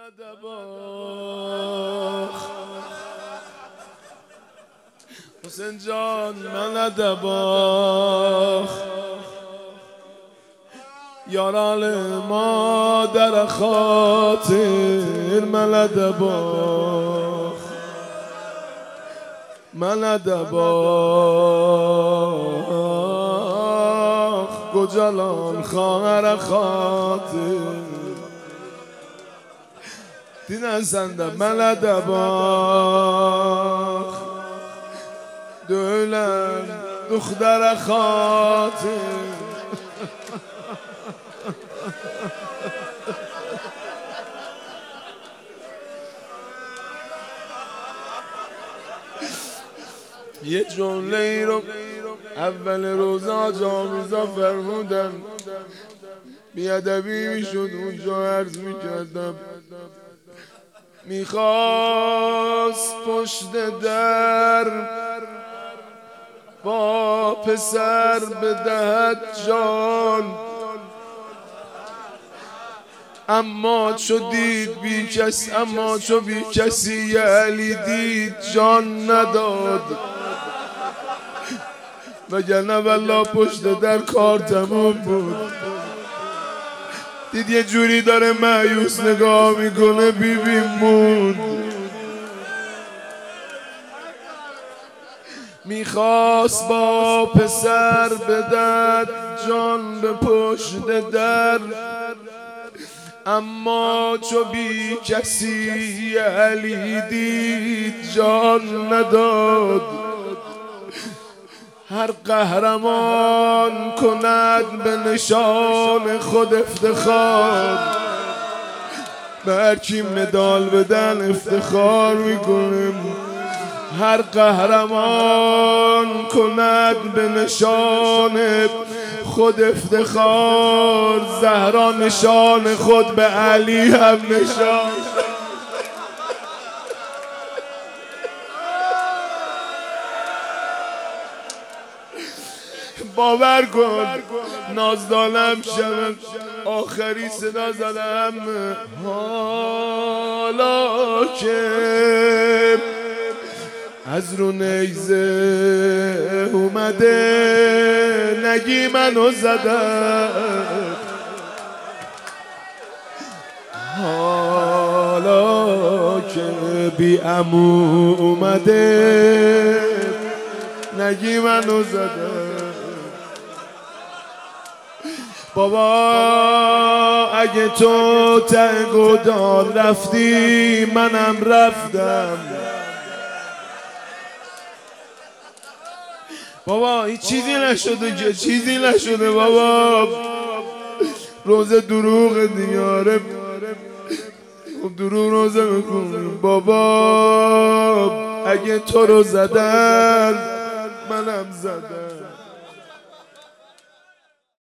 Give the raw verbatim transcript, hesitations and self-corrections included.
دباخ حسین جان من دباخ یاران ما در خاطر من دباخ من دباخ گجلان خواهر خاطر دیدن سنده من دباخ دولم دختر خاطر یه جمله ای رو اول روزا جامیزا فرمودن بیادبی میشد اونجا عرض میکردم میخواست پشت در با پسر بدهد جان اما چو دید بی کس اما چو بی کسی علی دید جان نداد وگرنه والله پشت در کار تموم بود. دید یه جوری داره مایوس نگاه میکنه بی بی موند میخواست با پسر بدد جان به پشت در اما چو بی کسی علی دید جان نداد. هر قهرمان کند به نشان خود افتخار به هر کی مدال بدن افتخار میکنیم. هر قهرمان کند به نشان خود افتخار زهرا نشان خود به علی هم نشان. باور کن نازدانم شب آخری صدا زدم حالا که از رو نیزه اومده نگی منو زدم حالا که بی عمو اومده نگی منو زدم. بابا اگه تو تنگ و دار رفتی منم رفتم. بابا هیچ چیزی نشده که چیزی نشده بابا روزه دروغ دیاره خب دروغ روزه میکنم. بابا اگه تو رو زدن منم زدم.